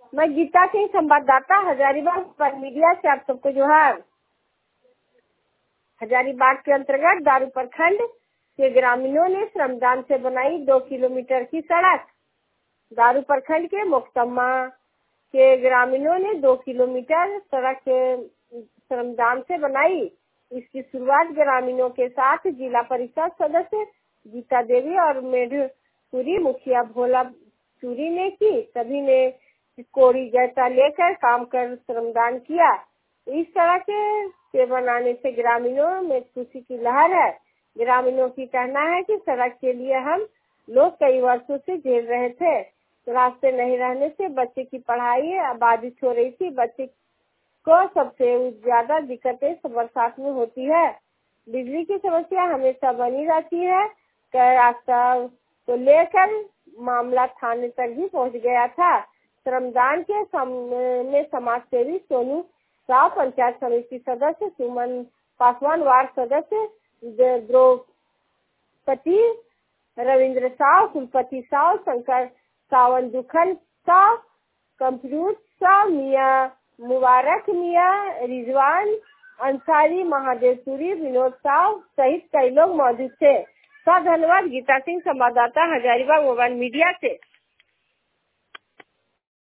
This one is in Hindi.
मैं गीता सिंह, संवाददाता हजारीबाग पर मीडिया से आप सबको जोहार। हजारीबाग के अंतर्गत दारू प्रखंड के ग्रामीणों ने श्रमदान से बनाई 2 किलोमीटर की सड़क। दारू प्रखंड के मोक्तम्मा के ग्रामीणों ने 2 किलोमीटर सड़क श्रमदान से बनाई। इसकी शुरुआत ग्रामीणों के साथ जिला परिषद सदस्य गीता देवी और मेढपुरी मुखिया भोला चूरी ने की। सभी ने कोड़ी जैसा लेकर काम कर श्रमदान किया। इस सड़क के बनाने से ग्रामीणों में खुशी की लहर है। ग्रामीणों की कहना है कि सड़क के लिए हम लोग कई वर्षों से झेल रहे थे। रास्ते नहीं रहने से बच्चे की पढ़ाई बाधित हो रही थी। बच्चे को सबसे ज्यादा दिक्कतें बरसात में होती है। बिजली की समस्या हमेशा बनी रहती है। रास्ता को लेकर मामला थाने तक भी पहुंच गया था। श्रमदान के में समाज सेवी सोनू साव, पंचायत समिति सदस्य सुमन पासवान, वार्ड सदस्य द्रौपदी, रविंद्र साव, कुलपति साव, शंकर सावन, दुखन साव, कंप्यूट साव, मिया मुबारक मिया, रिजवान अंसारी, महादेव सूरी, विनोद साव सहित कई लोग मौजूद थे। धन्यवाद। गीता सिंह, संवाददाता हजारीबाग मोबाइल मीडिया से।